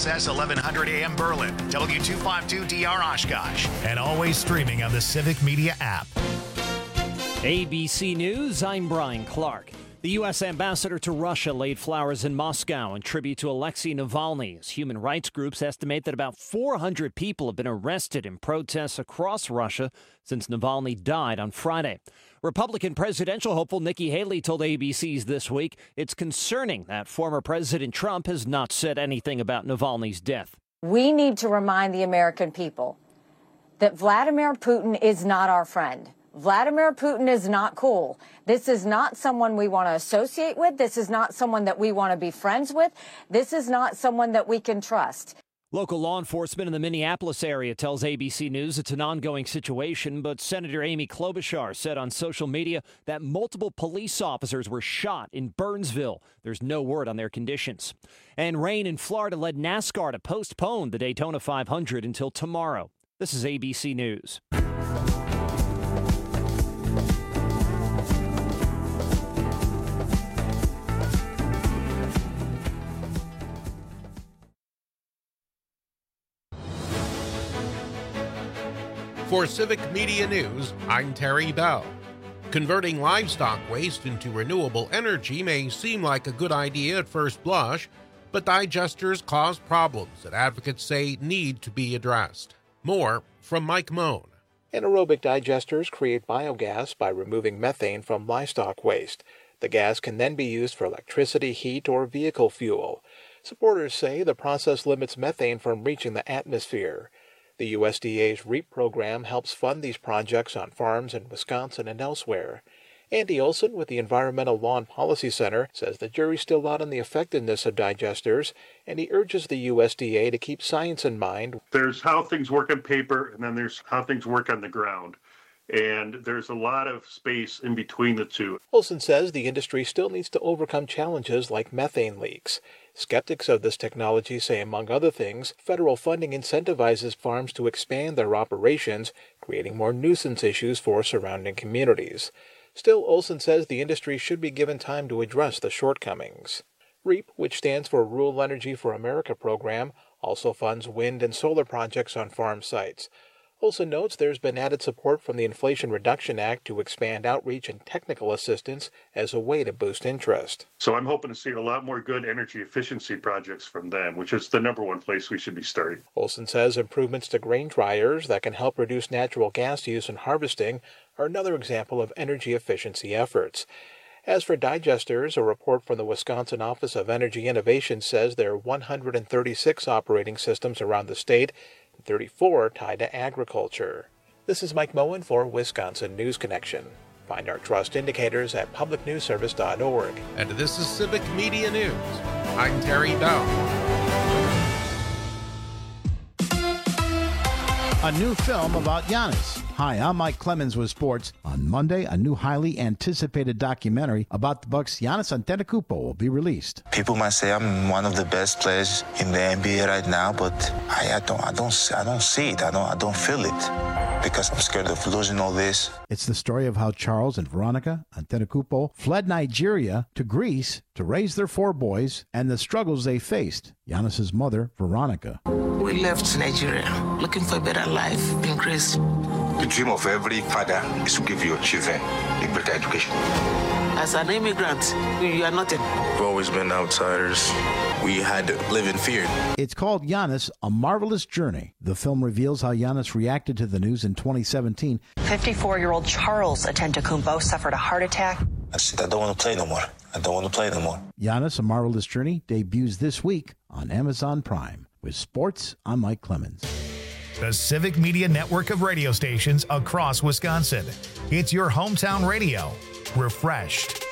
KXSS 1100 AM Berlin, W252DR Oshkosh, and always streaming on the Civic Media app. ABC News, I'm Brian Clark. The U.S. ambassador to Russia laid flowers in Moscow in tribute to Alexei Navalny, as human rights groups estimate that about 400 people have been arrested in protests across Russia since Navalny died on Friday. Republican presidential hopeful Nikki Haley told ABC's This Week it's concerning that former President Trump has not said anything about Navalny's death. We need to remind the American people that Vladimir Putin is not our friend. Vladimir Putin is not cool. This is not someone we want to associate with. This is not someone that we want to be friends with. This is not someone that we can trust. Local law enforcement in the Minneapolis area tells ABC News it's an ongoing situation, but Senator Amy Klobuchar said on social media that multiple police officers were shot in Burnsville. There's no word on their conditions. And rain in Florida led NASCAR to postpone the Daytona 500 until tomorrow. This is ABC News. For Civic Media News, I'm Terry Bell. Converting livestock waste into renewable energy may seem like a good idea at first blush, but digesters cause problems that advocates say need to be addressed. More from Mike Moan. Anaerobic digesters create biogas by removing methane from livestock waste. The gas can then be used for electricity, heat, or vehicle fuel. Supporters say the process limits methane from reaching the atmosphere. The USDA's REAP program helps fund these projects on farms in Wisconsin and elsewhere. Andy Olson with the Environmental Law and Policy Center says the jury's still out on the effectiveness of digesters, and he urges the USDA to keep science in mind. There's how things work on paper, and then there's how things work on the ground. And there's a lot of space in between the two. Olson says the industry still needs to overcome challenges like methane leaks. Skeptics of this technology say, among other things, federal funding incentivizes farms to expand their operations, creating more nuisance issues for surrounding communities. Still, Olson says the industry should be given time to address the shortcomings. REAP, which stands for Rural Energy for America program, also funds wind and solar projects on farm sites. Olson notes there's been added support from the Inflation Reduction Act to expand outreach and technical assistance as a way to boost interest. So I'm hoping to see a lot more good energy efficiency projects from them, which is the number one place we should be starting. Olson says improvements to grain dryers that can help reduce natural gas use in harvesting are another example of energy efficiency efforts. As for digesters, a report from the Wisconsin Office of Energy Innovation says there are 136 operating systems around the state, 34 tied to agriculture. This is Mike Moen for Wisconsin News Connection. Find our trust indicators at publicnewsservice.org. And this is Civic Media News. I'm Terry Bell. A new film about Giannis. Hi, I'm Mike Clemens with sports. On Monday, a new highly anticipated documentary about the Bucks' Giannis Antetokounmpo will be released. People might say I'm one of the best players in the NBA right now, but I don't see it. I don't feel it because I'm scared of losing all this. It's the story of how Charles and Veronica Antetokounmpo fled Nigeria to Greece to raise their 4 boys and the struggles they faced. Giannis's mother, Veronica. We left Nigeria looking for a better life in Greece. The dream of every father is to give your children a better education. As an immigrant, you are nothing. We've always been outsiders. We had to live in fear. It's called Giannis, A Marvelous Journey. The film reveals how Giannis reacted to the news in 2017. 54-year-old Charles Antetokounmpo suffered a heart attack. I said, I don't want to play no more. Giannis, A Marvelous Journey debuts this week on Amazon Prime. With sports, I'm Mike Clemens. The Civic Media network of radio stations across Wisconsin. It's your hometown radio. Refreshed.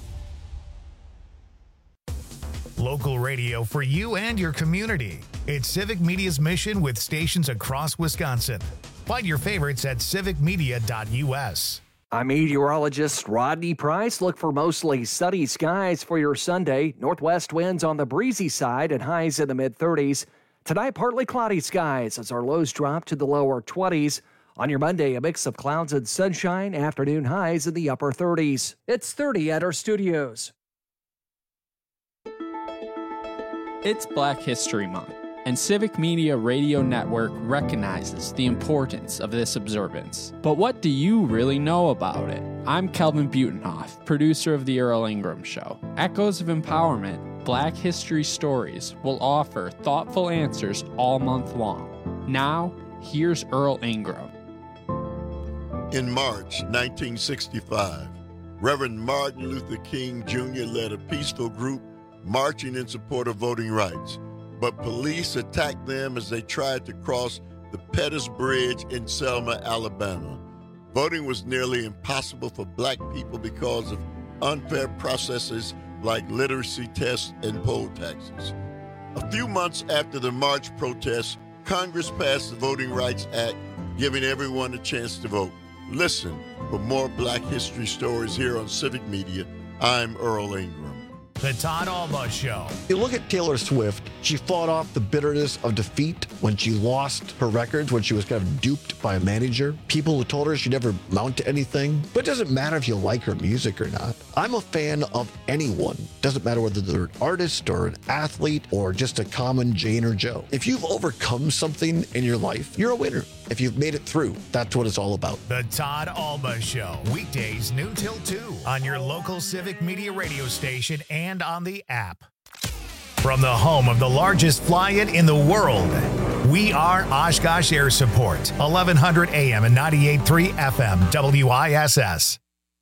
Local radio for you and your community. It's Civic Media's mission with stations across Wisconsin. Find your favorites at civicmedia.us. I'm meteorologist Rodney Price. Look for mostly sunny skies for your Sunday. Northwest winds on the breezy side and highs in the mid-30s. Tonight, partly cloudy skies as our lows drop to the lower 20s. On your Monday, a mix of clouds and sunshine, afternoon highs in the upper 30s. It's 30 at our studios. It's Black History Month, and Civic Media Radio Network recognizes the importance of this observance. But what do you really know about it? I'm Kelvin Butenhoff, producer of The Earl Ingram Show. Echoes of Empowerment, Black History Stories will offer thoughtful answers all month long. Now, here's Earl Ingram. In March 1965, Reverend Martin Luther King Jr. led a peaceful group marching in support of voting rights, but police attacked them as they tried to cross the Pettus Bridge in Selma, Alabama. Voting was nearly impossible for black people because of unfair processes like literacy tests and poll taxes. A few months after the march protests, Congress passed the Voting Rights Act, giving everyone a chance to vote. Listen for more Black history stories here on Civic Media. I'm Earl Ingram. The Todd Alba Show. You look at Taylor Swift, she fought off the bitterness of defeat when she lost her records, when she was kind of duped by a manager. People who told her she'd never mount to anything. But it doesn't matter if you like her music or not. I'm a fan of anyone. Doesn't matter whether they're an artist or an athlete or just a common Jane or Joe. If you've overcome something in your life, you're a winner. If you've made it through, that's what it's all about. The Todd Alba Show. Weekdays noon till 2 on your local Civic Media radio station and on the app. From the home of the largest fly-in in the world, we are Oshkosh Air Support. 1100 AM and 98.3 FM WISS.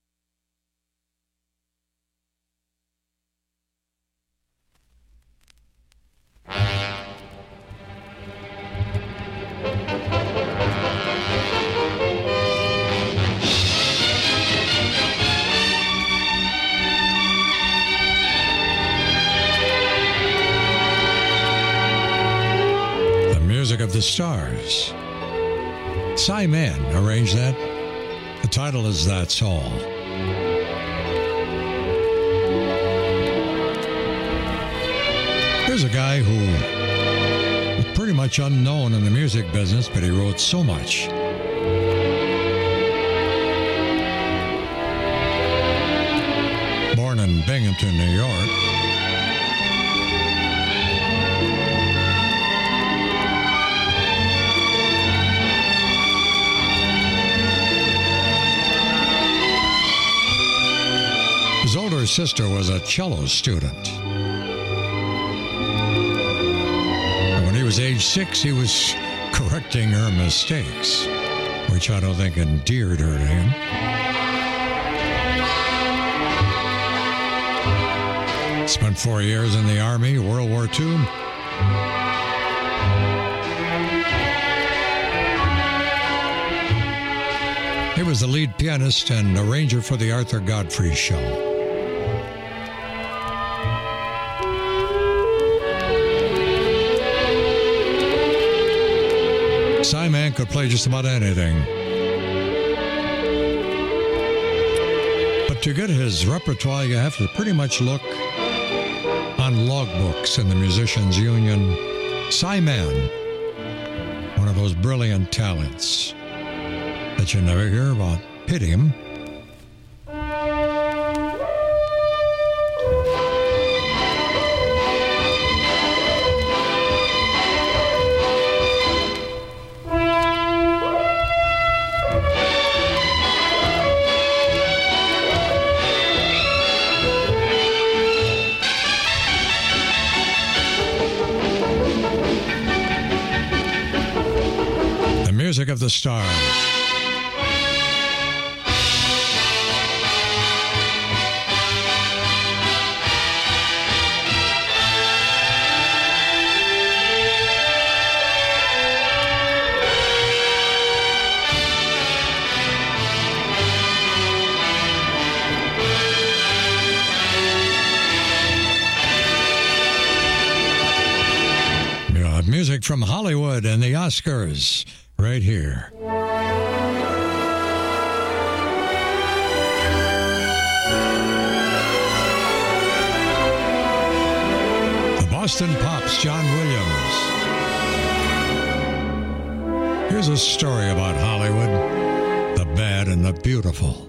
Music of the Stars. Cy Mann arranged that. The title is That's All. Here's a guy who was pretty much unknown in the music business, but he wrote so much. Born in Binghamton, New York. His older sister was a cello student. And when he was age 6, he was correcting her mistakes, which I don't think endeared her to him. Spent 4 years in the Army, World War II. He was the lead pianist and arranger for the Arthur Godfrey Show. Cy Mann could play just about anything. But to get his repertoire, you have to pretty much look on logbooks in the Musicians Union. Cy Mann, one of those brilliant talents that you never hear about. Pity him. The music of the stars. Music from Hollywood and the Oscars right here. The Boston Pops, John Williams. Here's a story about Hollywood, the bad and the beautiful.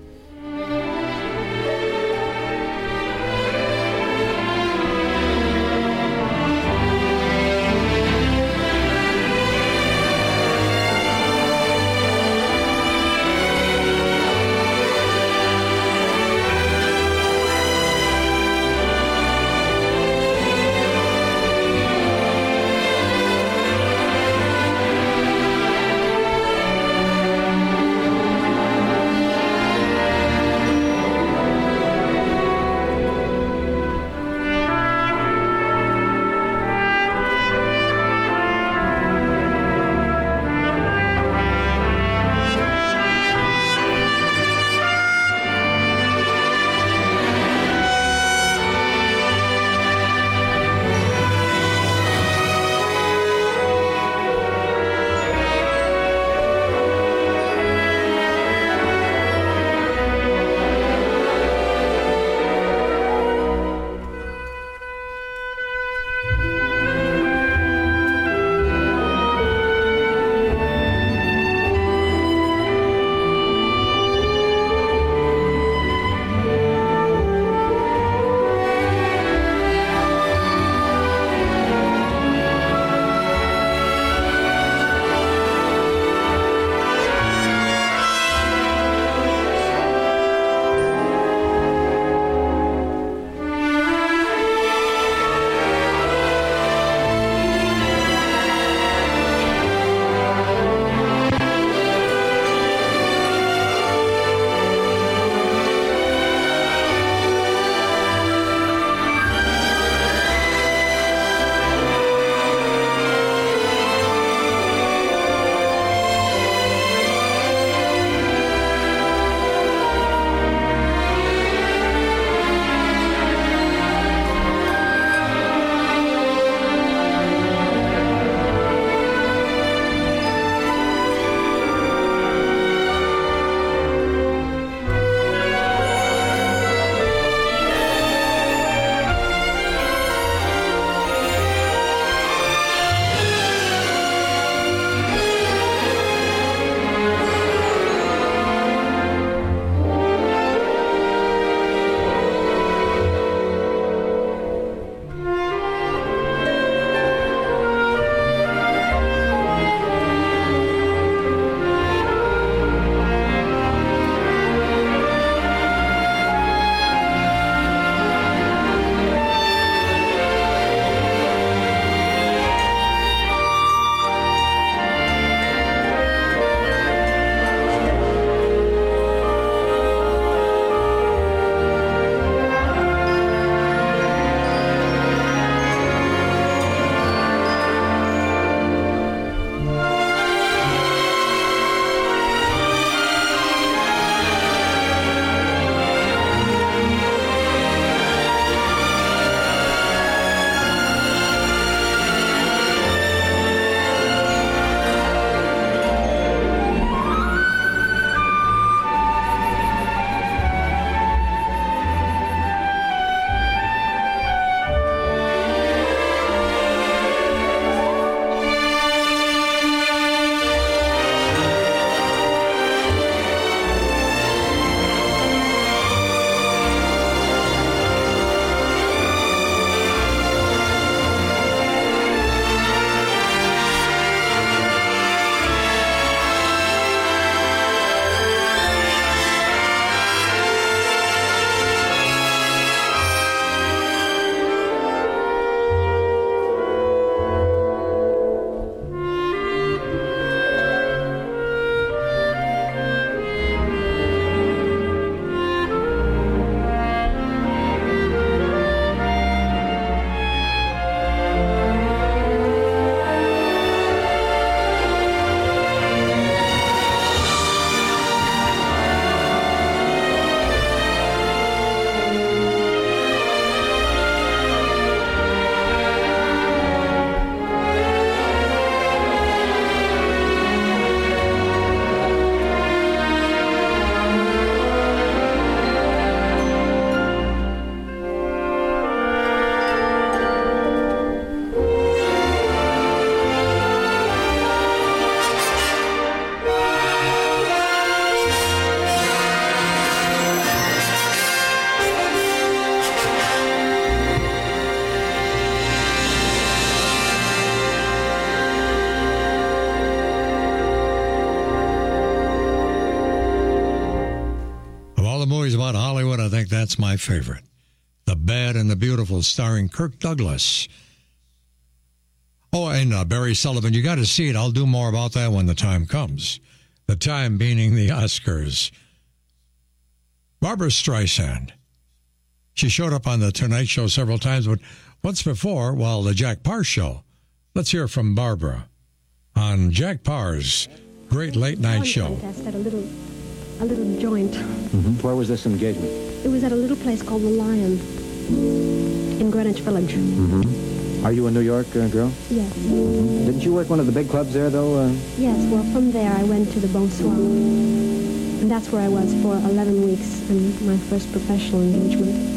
what, Hollywood, I think that's my favorite. The Bad and the Beautiful, starring Kirk Douglas. Oh, and Barry Sullivan, you got to see it. I'll do more about that when the time comes. The time being the Oscars. Barbra Streisand. She showed up on the Tonight Show several times, but once before, well, the Jack Paar Show. Let's hear from Barbara on Jack Paar's great late night show. At a little joint. Mm-hmm. Where was this engagement? It was at a little place called The Lion in Greenwich Village. Mm-hmm. Are you a New York girl? Yes. Mm-hmm. Didn't you work one of the big clubs there, though? Yes, well, from there I went to the Bonsoir. And that's where I was for 11 weeks in my first professional engagement.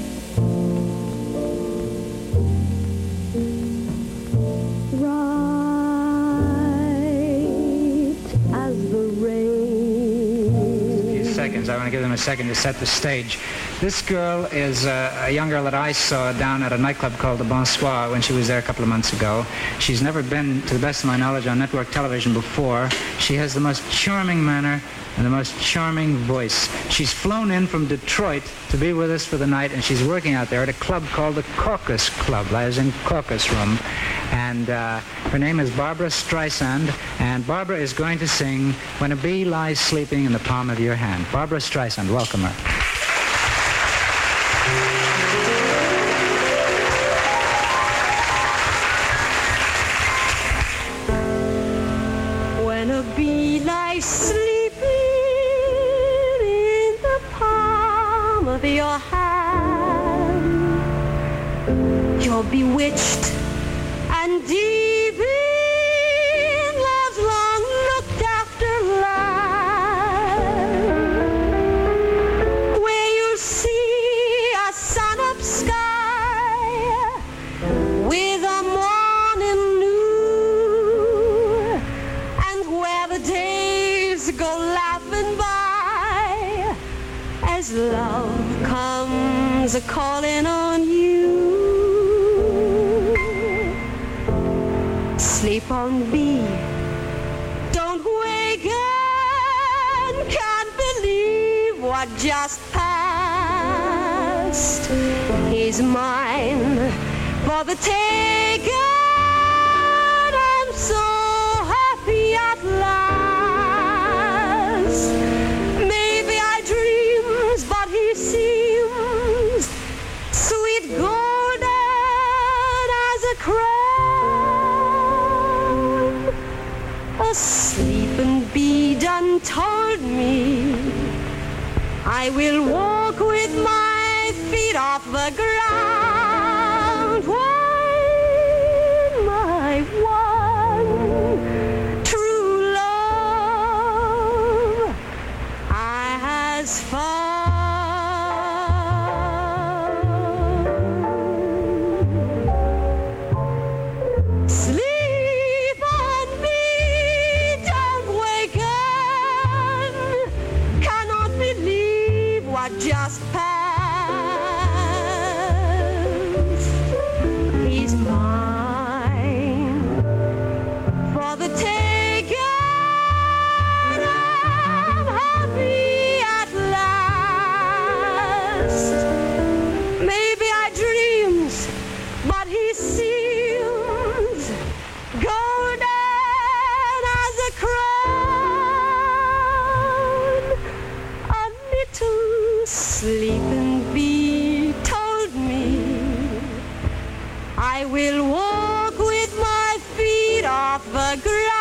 I want to give them a second to set the stage. This girl is a young girl that I saw down at a nightclub called the Bonsoir when she was there a couple of months ago. She's never been, to the best of my knowledge, on network television before. She has the most charming manner and the most charming voice. She's flown in from Detroit to be with us for the night, and she's working out there at a club called the Caucus Club, as in Caucus Room. And her name is Barbra Streisand, and Barbara is going to sing When a Bee Lies Sleeping in the Palm of Your Hand. Barbra Streisand, welcome her. When a bee lies sleeping in the palm of your hand, you're bewitched and deep in love's long looked after land, where you see a sun-up sky with a morning new, and where the days go laughing by as love comes a-calling on you. Sleep on, bee, don't waken, can't believe what just passed is mine for the taking. I'm so happy at last. Maybe I dreams, but he seems sweet golden as a crown. A sleeping bee done told me I will walk with my feet off the ground. When my one true love I has found. Sleep on me, don't waken, cannot believe what just passed is mine for the taking. I'm happy at last. Maybe I dreams, but he seems golden as a crown. A little sleeping bee told me I will walk with my feet off the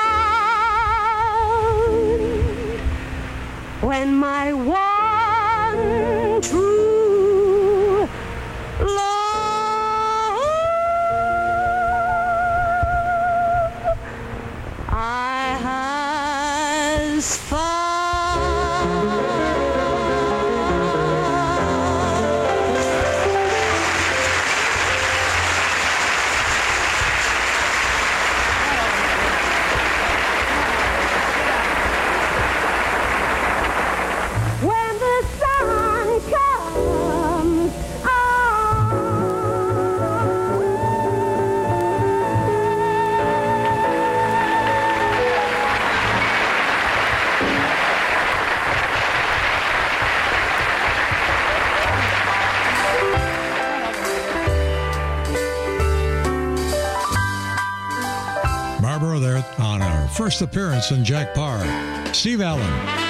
ground when my one true love I has found. When the sun comes out. Barbara there on our first appearance in Jack Parr. Steve Allen.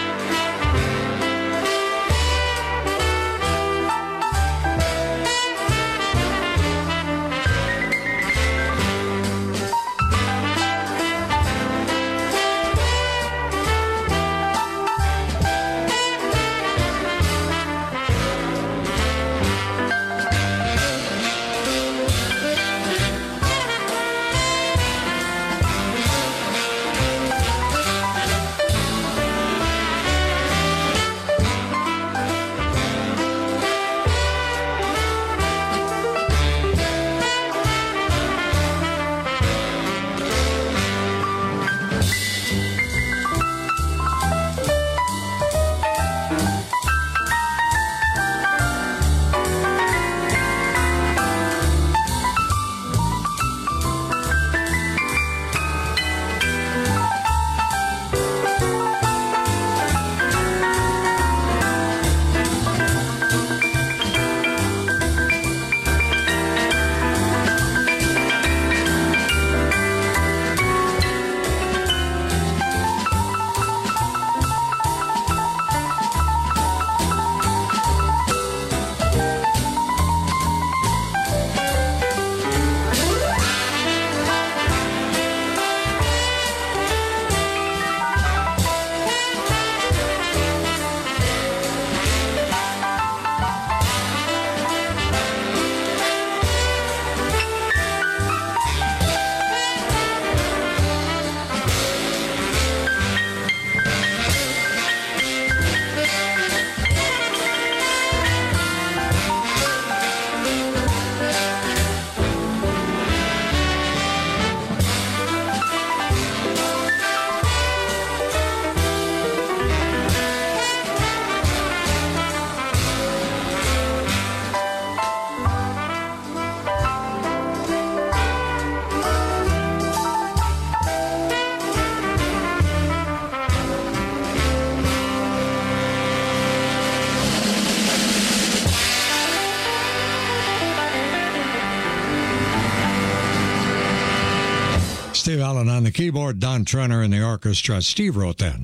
Steve Allen on the keyboard, Don Trenner in the orchestra. Steve wrote that.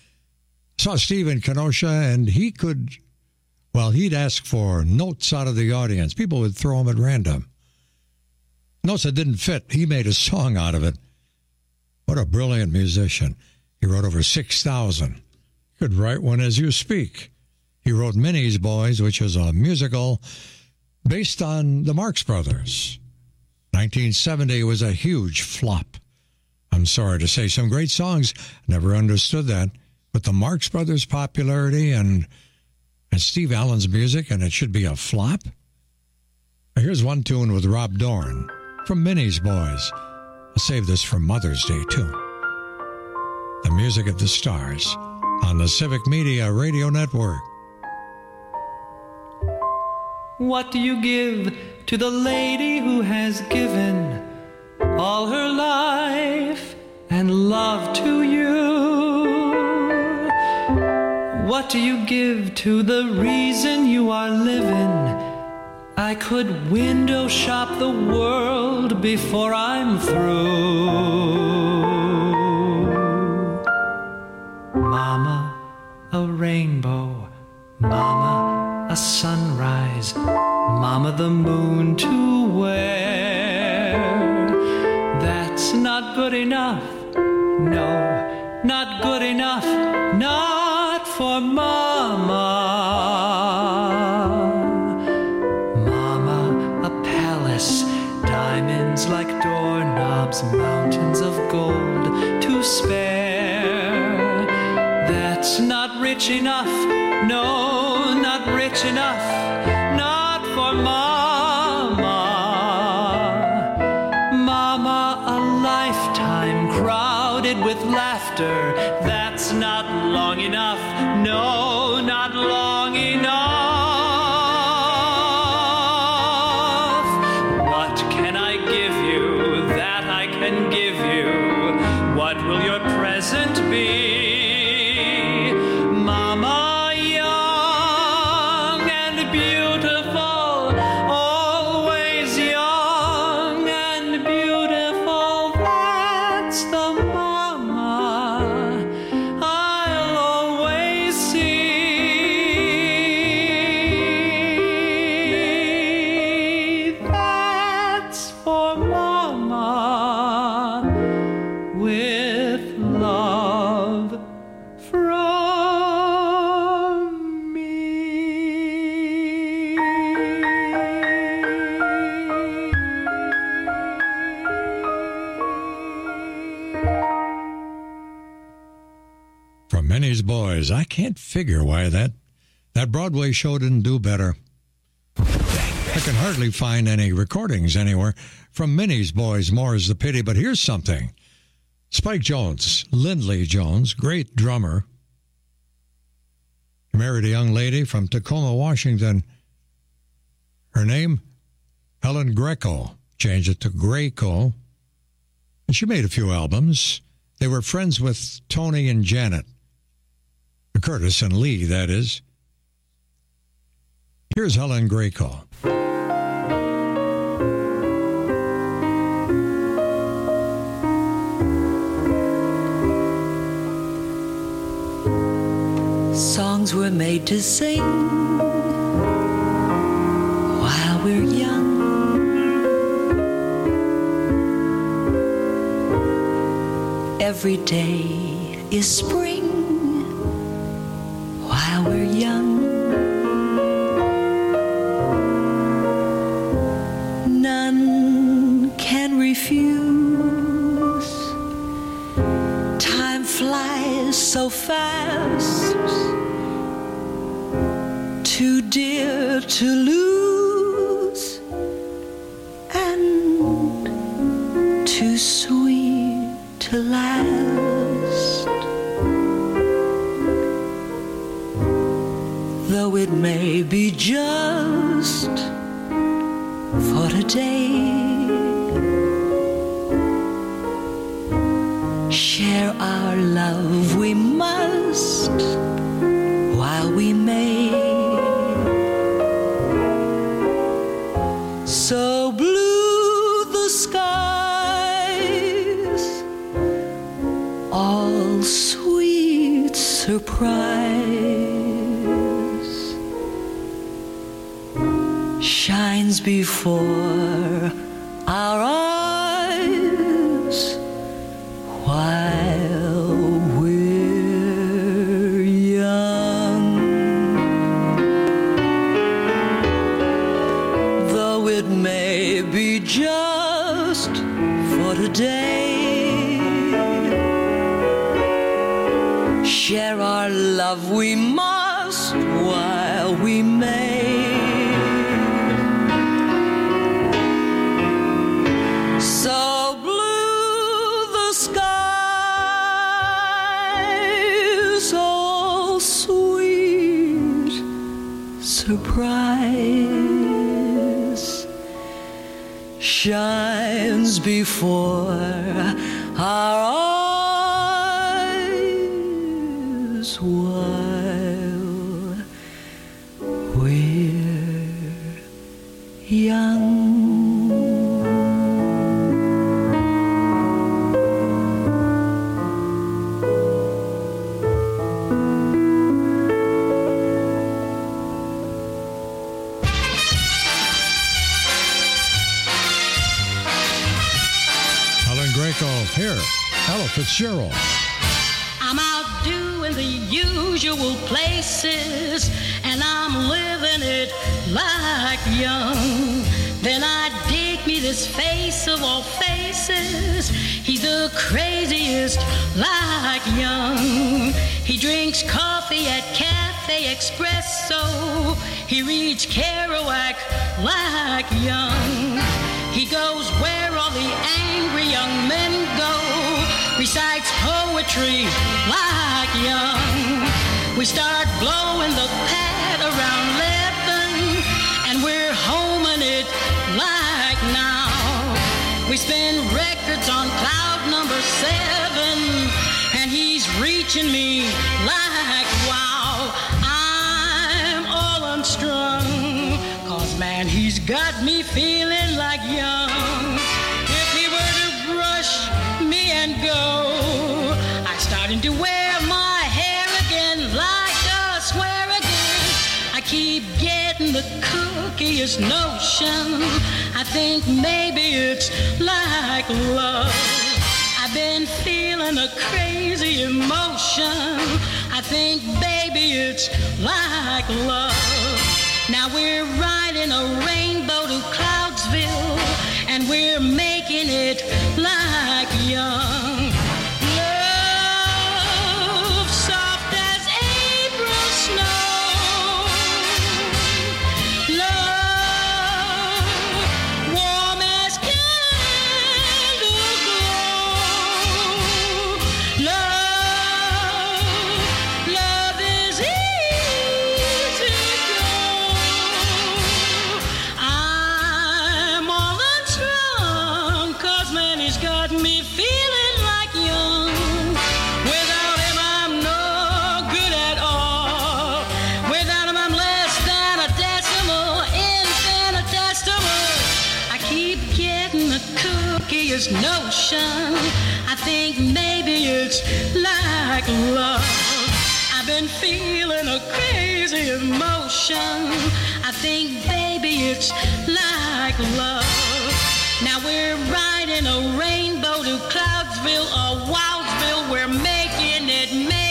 Saw Steve in Kenosha, and he'd ask for notes out of the audience. People would throw them at random. Notes that didn't fit. He made a song out of it. What a brilliant musician. He wrote over 6,000. Could write one as you speak. He wrote Minnie's Boys, which is a musical based on the Marx Brothers. 1970 was a huge flop. I'm sorry to say, some great songs. Never understood that. But the Marx Brothers' popularity and Steve Allen's music, and it should be a flop? Here's one tune with Rob Dorn from Minnie's Boys. I'll save this for Mother's Day, too. The Music of the Stars on the Civic Media Radio Network. What do you give to the lady who has given all her life and love to you? What do you give to the reason you are living? I could window shop the world before I'm through. Mama, a rainbow. Mama, a sunrise. Mama, the moon to wear. That's not good enough. No, not good enough. Not for Mama. Mama, a palace. Diamonds like doorknobs. Mountains of gold to spare. That's not rich enough. No, not rich enough. Not for Mama. Mama, a lifetime crowded with laughter. That's not long enough. No, not long enough. What can I give you that I can give you? What will your present be? Mama, young and beautiful, always young and beautiful. That's with love from me. From Minnie's Boys, I can't figure why that Broadway show didn't do better. I can hardly find any recordings anywhere from Minnie's Boys, more is the pity. But here's something. Spike Jones, Lindley Jones, great drummer, married a young lady from Tacoma, Washington. Her name, Helen Greco. Changed it to Greco. And she made a few albums. They were friends with Tony and Janet. Curtis and Lee, that is. Here's Helen Greco. Songs were made to sing while we're young. Every day is spring while we're young. None can refuse. Time flies so fast, too dear to lose, and too sweet to last. Though it may be just for today, share our love we must while we may. So blue the skies, all sweet surprise shines before our eyes while we're young. Though it may be just for today, share our love we must while we may. So blue the skies, all sweet surprise shines before our eyes while we're young. Here, Ella Fitzgerald. I'm out doing the usual places, and I'm living it like young. Then I dig me this face of all faces. He's the craziest like young. He drinks coffee at Cafe Espresso. He reads Kerouac like young. He goes where all the angry young men go, recites poetry like young. We start blowing the pad around 11, and we're homing it like now. We spin records on cloud number 7, and he's reaching me like wow. I'm all unstrung, 'cause man, he's got me feeling like young. If he were to brush me and go, I'm starting to wear my hair again like a swear again. I keep getting the cookiest notion. I think maybe it's like love. I've been feeling a crazy emotion. I think, baby, it's like love. Now we're riding a rainbow to Cloudsville, and we're making it like young. Love, soft as April snow. Love, warm as candle glow. Love is easy to go. I'm all unstrung, 'cause man, he's got me feeling like young. Without him, I'm no good at all. Without him, I'm less than a decimal, infinitesimal. I keep getting the cookiest notion. I think maybe it's like love. I've been feeling a crazy emotion. I think, baby, it's like love. Now we're riding a rainbow to Cloudsville or Wildsville. We're making it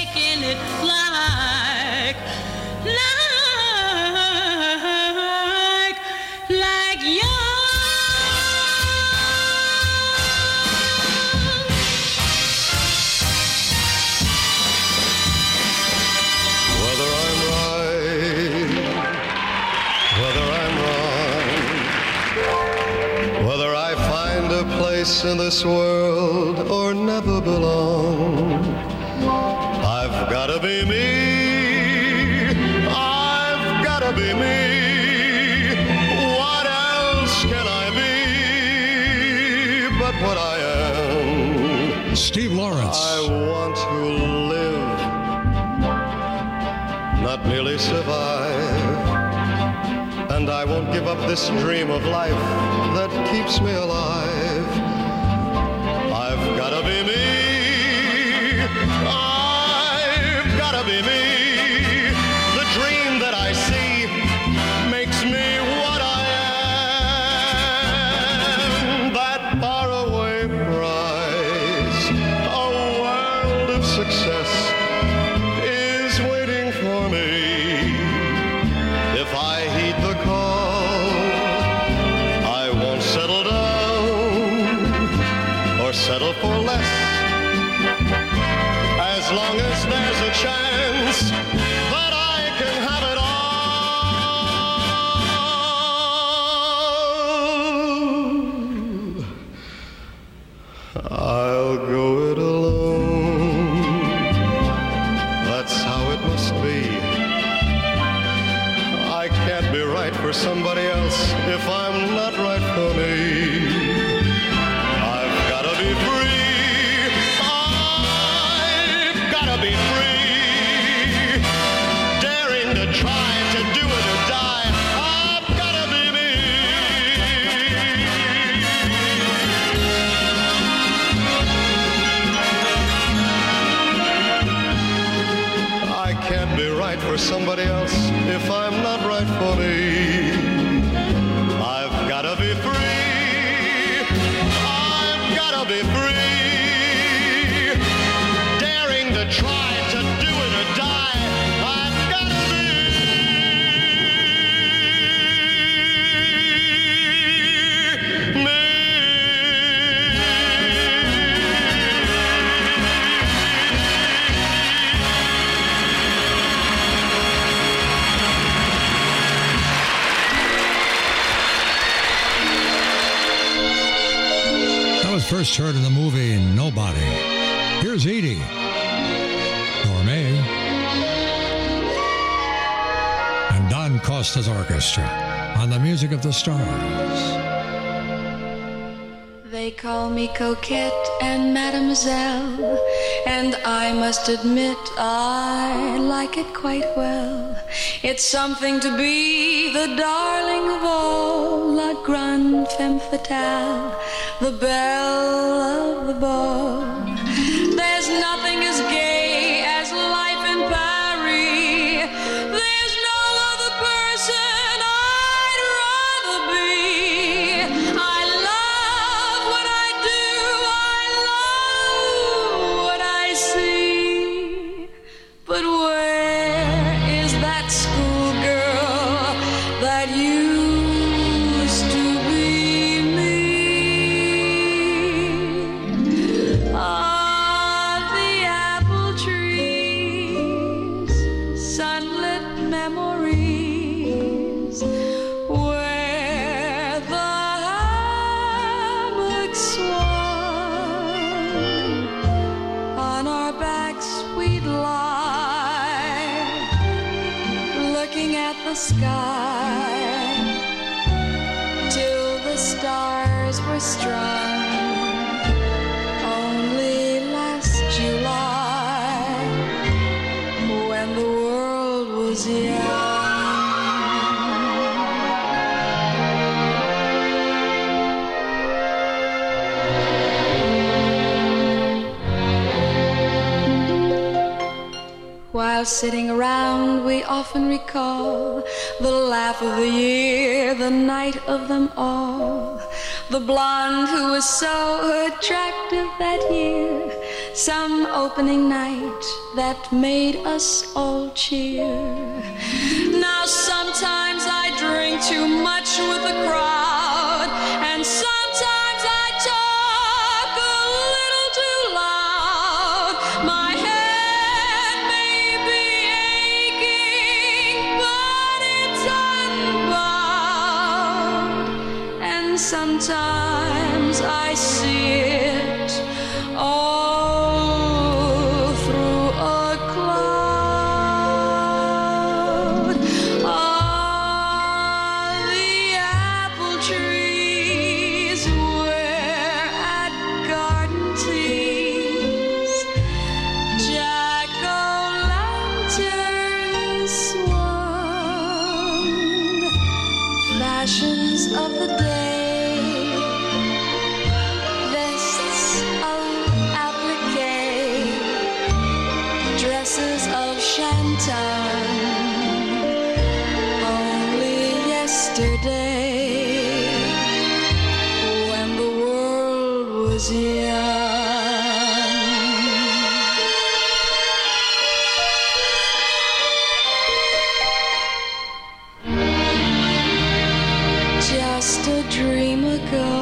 like young. Whether I'm right, whether I'm wrong, whether I find a place in this world or never belong, I've gotta be me, I've gotta be me. What else can I be but what I am? Steve Lawrence. I want to live, not merely survive. And I won't give up this dream of life that keeps me alive. I've gotta be me, I've gotta be me. The dream that I see makes me what I am. That faraway prize, a world of success, is waiting for me. If I heed the call, I won't settle down or settle for less. As long as there's a chance that I can have it all, I'll go it alone. That's how it must be. I can't be right for somebody else if I'm not right for me. I've gotta be free. I've gotta be free. Daring to try to do it or die. I've gotta be me. I can't be right for somebody else if I'm not right for me. I've gotta be free. I've gotta be free. Daring to try to do it or die. I've gotta be me. That was first heard in the movie Nobody. Here's Edie. Gourmet. And Don Costa's orchestra on the Music of the Stars. They call me Coquette and Mademoiselle, and I must admit I like it quite well. It's something to be the darling of all, la grande femme fatale, the belle of the ball. There's nothing as gay as life in Paris. There's no other person I'd rather be. I love what I do. I love I see. But where is that schoolgirl that used to be me? On the apple trees, sunlit memories, where the hammock swung. On our backs we'd lie, looking at the sky, till the stars were strung. Only last July, when the world was young. While sitting around, we often recall the laugh of the year, the night of them all. The blonde who was so attractive that year, some opening night that made us all cheer. Now sometimes I drink too much with the crowd, and sometimes I talk a little too loud. My head may be aching, but it's unbowed. And sometimes I see it all through a cloud. On the apple trees, where at garden teas, jack-o'-lanterns swung. Fashions of the day, vests of applique, dresses of shantung. Only yesterday, when the world was young. Just a dream ago,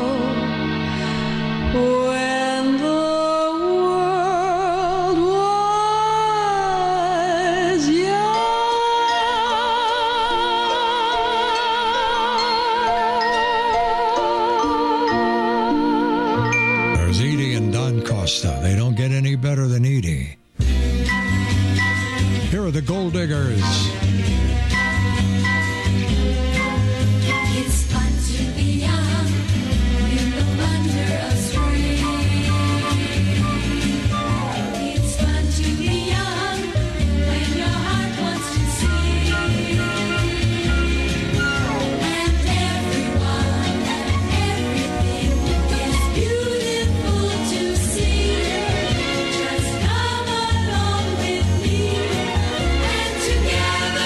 when the world was young. There's Edie and Don Costa. They don't get any better than Edie. Here are the Gold Diggers. It's fun to be young in the wonder of spring. It's fun to be young when your heart wants to sing. And everyone and everything is beautiful to see. Just come along with me, and together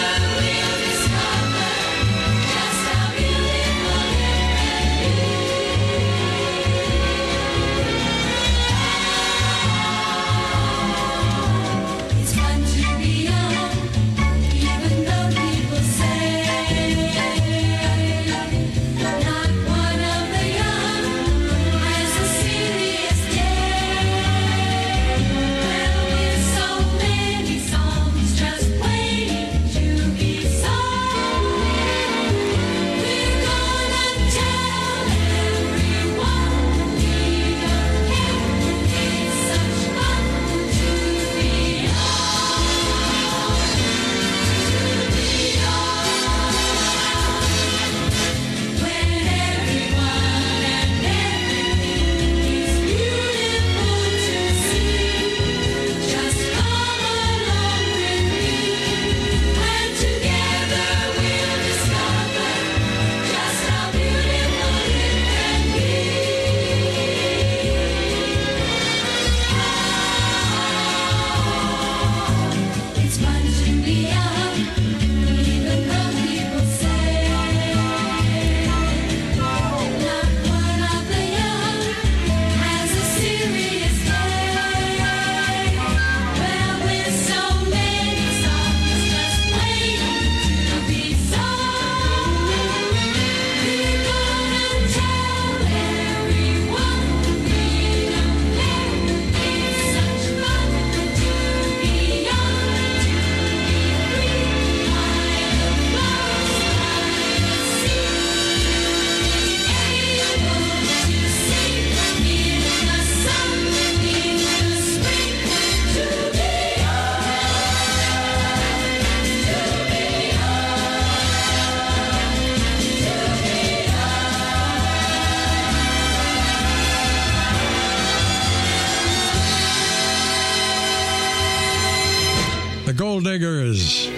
Gold Diggers.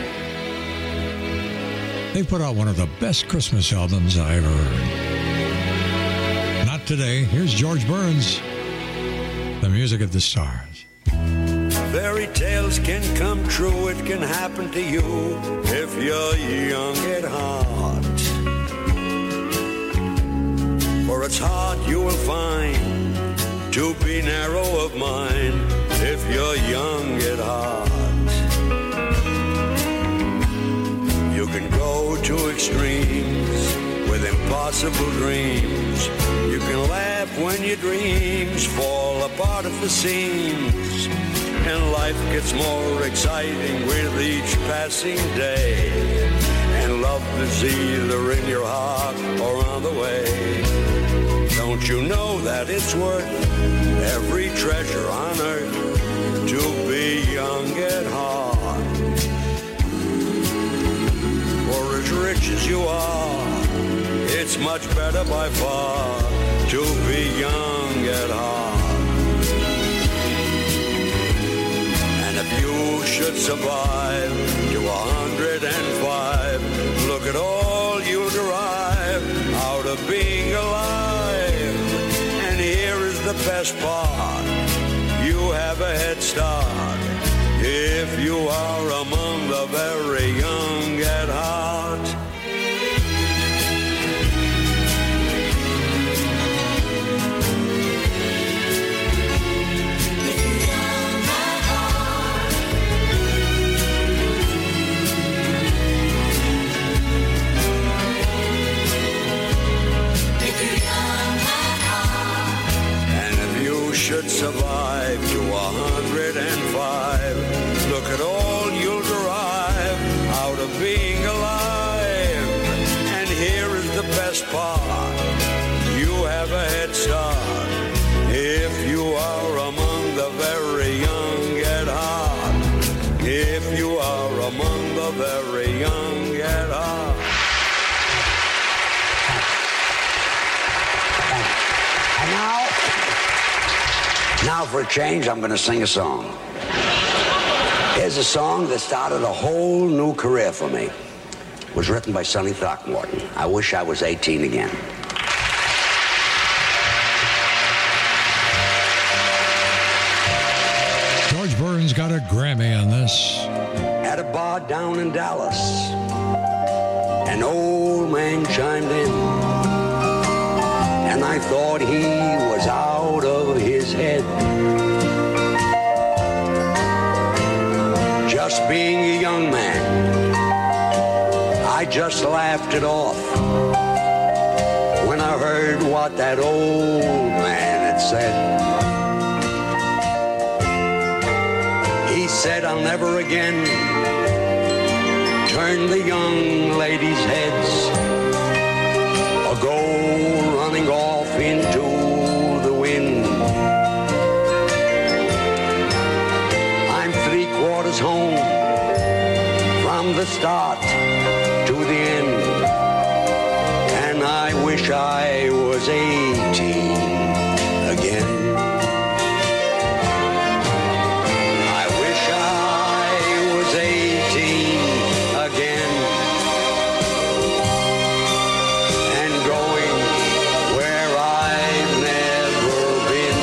They put out one of the best Christmas albums I ever heard. Not today. Here's George Burns, The Music of the Stars. Fairy tales can come true. It can happen to you if you're young at heart. For it's hard you will find to be narrow of mind if you're young at heart. You can go to extremes with impossible dreams. You can laugh when your dreams fall apart at the seams. And life gets more exciting with each passing day. And love is either in your heart or on the way. Don't you know that it's worth every treasure on earth to be young at heart? For as rich as you are, it's much better by far to be young at heart. And if you should survive to 105, look at all you derive out of being alive. And here is the best part, you have a head start if you are among the very young at heart. Should survive to 105. Look at all you'll derive out of being alive. And here is the best part, you have a head start if you are among the very young at heart. If you are among the very young at heart. And now for a change, I'm going to sing a song. Here's a song that started a whole new career for me. It was written by Sonny Throckmorton. I wish I was 18 again. George Burns got a Grammy on this. At a bar down in Dallas, an old man chimed in, and I thought he was out of his head. Just being a young man, I just laughed it off when I heard what that old man had said. He said, I'll never again turn the young ladies' heads or go running off into the wind. I'm 3/4 home from the start to the end, and I wish I was 18 again. I wish I was 18 again, and going where I've never been.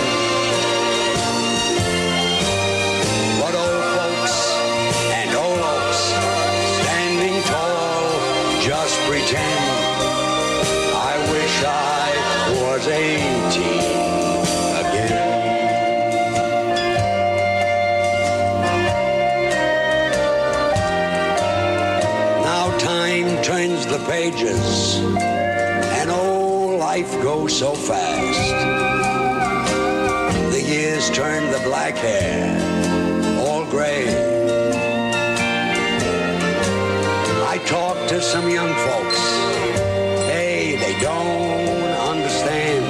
But old folks and old oaks standing tall just pretend. I wish I was 18 again. Now time turns the pages, and oh, life goes so fast. The years turn the black hair all gray. I talk to some young folks. Hey, they don't understand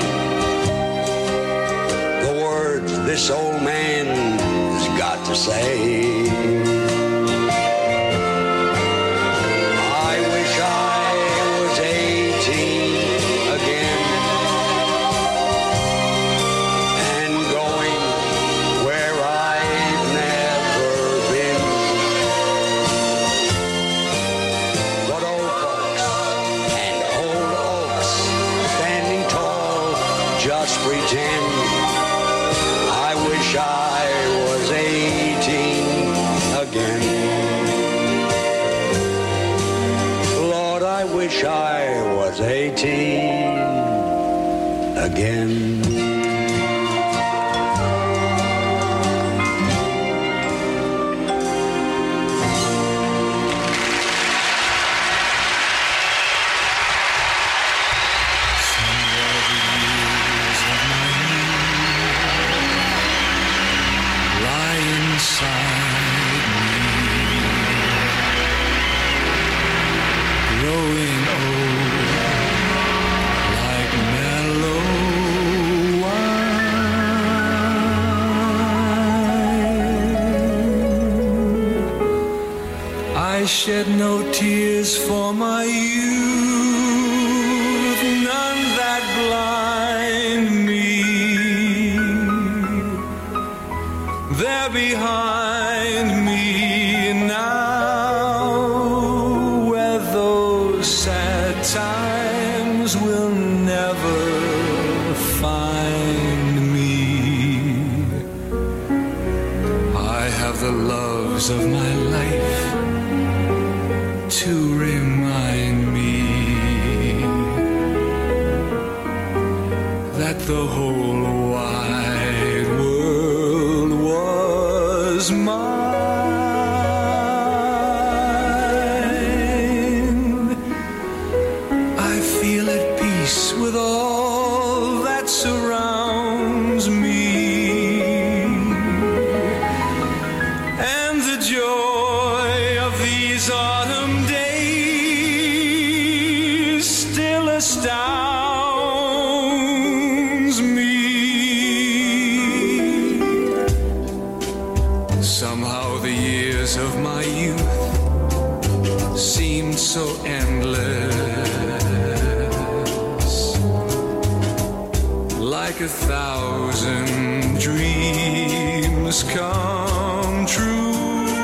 the words this old man has got to say. I wish I was 18 again, and going where I've never been. I shed no tears for my youth, none that blind me. They're behind me now, where those sad times will never find me. I have the loves of my life to remind me that the whole wide world was mine. I feel at peace with all that surrounds me, and the joy of these autumn days still astounds me. Somehow the years of my youth seemed so endless, like 1,000 dreams come true.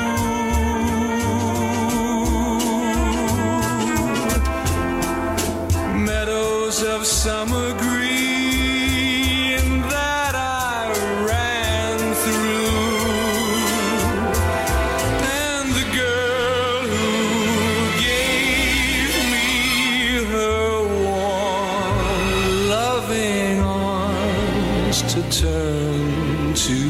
Meadows of summer green that I ran through, and the girl who gave me her warm, loving arms to turn to.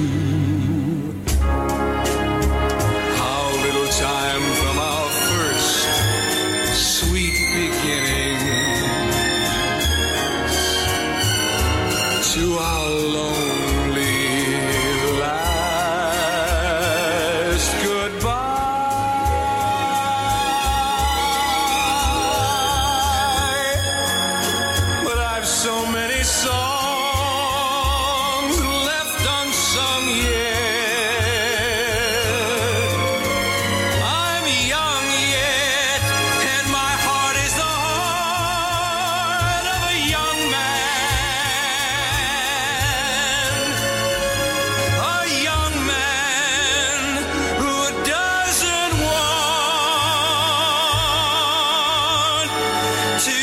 How little time from our first sweet beginning to our lonely last goodbye. But I've so many songs left unsung yet. I'm young yet, and my heart is the heart of a young man. A young man who doesn't want to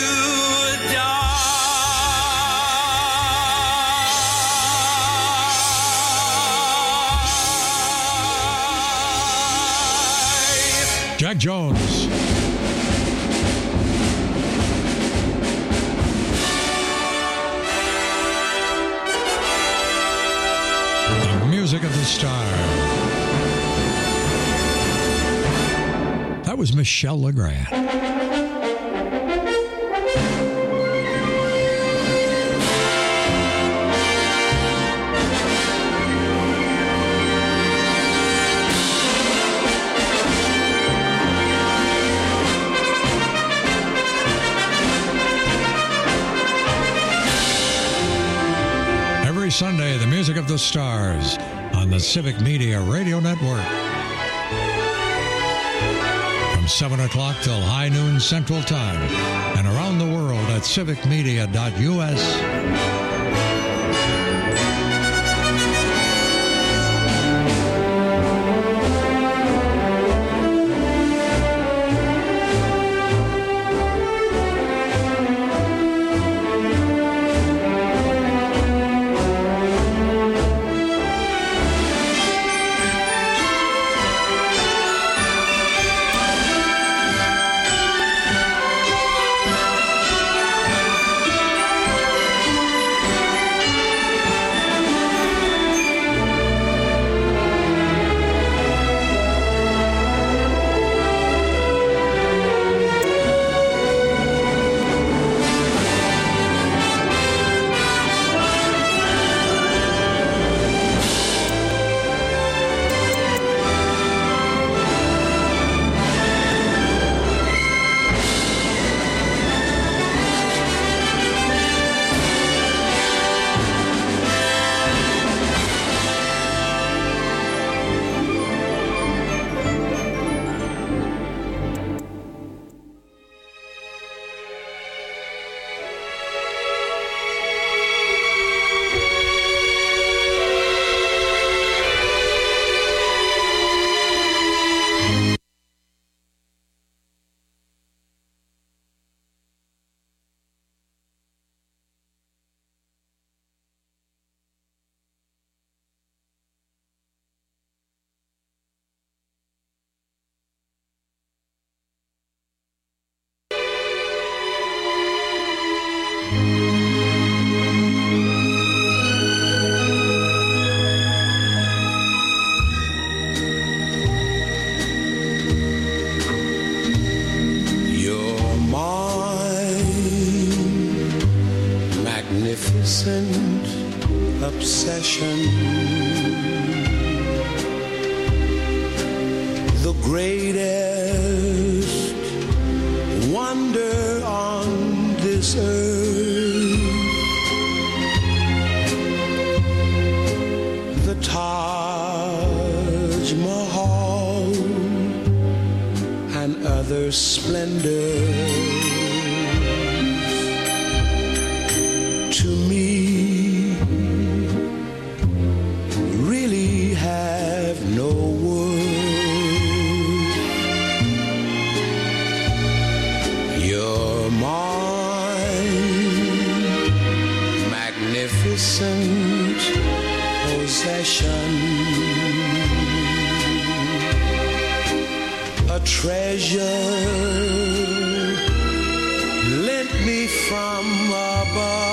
die. Jack Jones. The music of the star. That was Michelle Legrand. Every Sunday, the music of the stars on the Civic Media Radio Network. From 7 o'clock till high noon Central Time and around the world at civicmedia.us. possession. The greatest wonder on this earth. The Taj Mahal and other splendors. To me, really have no worth. You're mine, magnificent possession, a treasure lent me from above.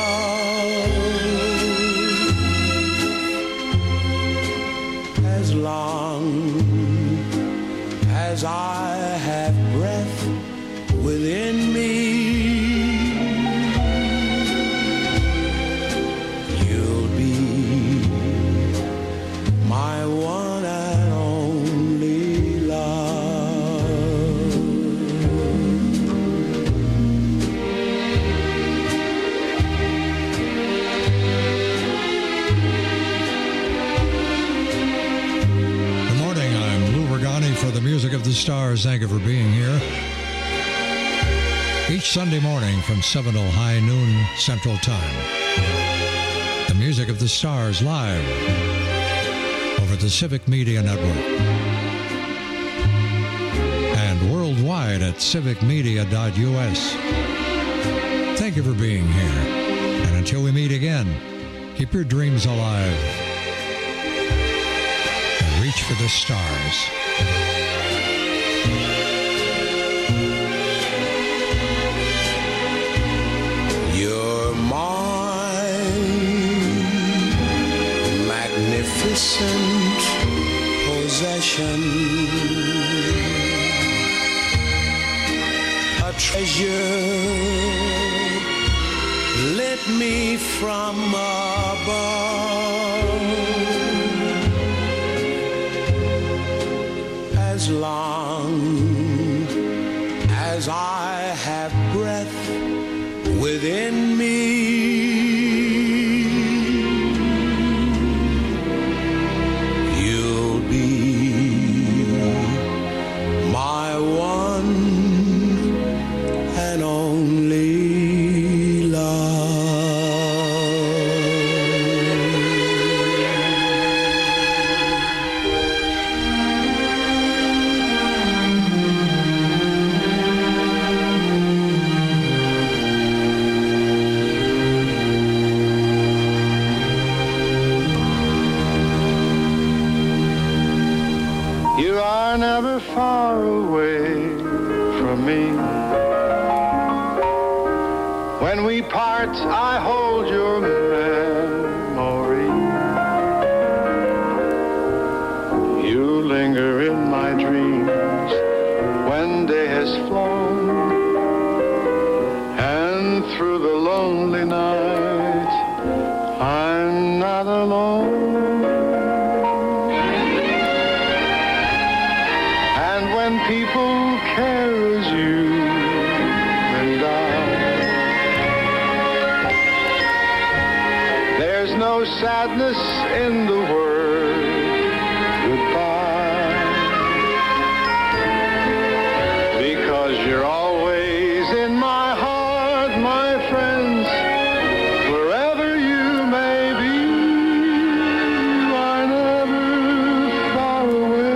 As long as I have breath within me, you'll be my one and only love. Good morning, I'm Lou Regani for the Music of the Stars. Thank you for being here. Each Sunday morning from 7 till high noon Central Time. The Music of the Stars live over the Civic Media Network and worldwide at civicmedia.us. Thank you for being here. And until we meet again, keep your dreams alive and reach for the stars. You're mine, magnificent possession, a treasure lent me from above. As long as I have breath within me, you'll be my one and only love. You are never far away from me. When we part, I hold your memory. You linger in my dreams when day has flown, and through the lonely night, I'm not alone. When people care as you and I, there's no sadness in the word goodbye, because you're always in my heart, my friends, wherever you may be. You are never far away.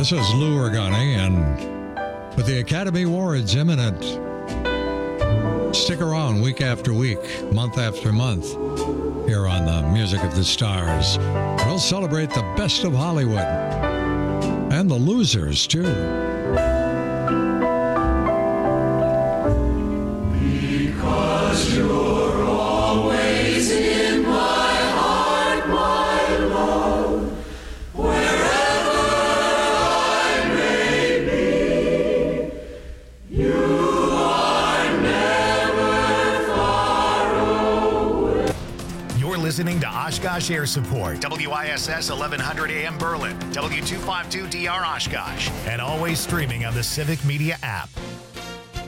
This is Lou Organi, and with the Academy Awards imminent, stick around week after week, month after month, here on the Music of the Stars. We'll celebrate the best of Hollywood, and the losers, too. Because you're always in my heart, my love, wherever I may be, you are never far away. You're listening to Oshkosh Air Support, WISS 1100 AM Berlin, W252DR Oshkosh, and always streaming on the Civic Media app.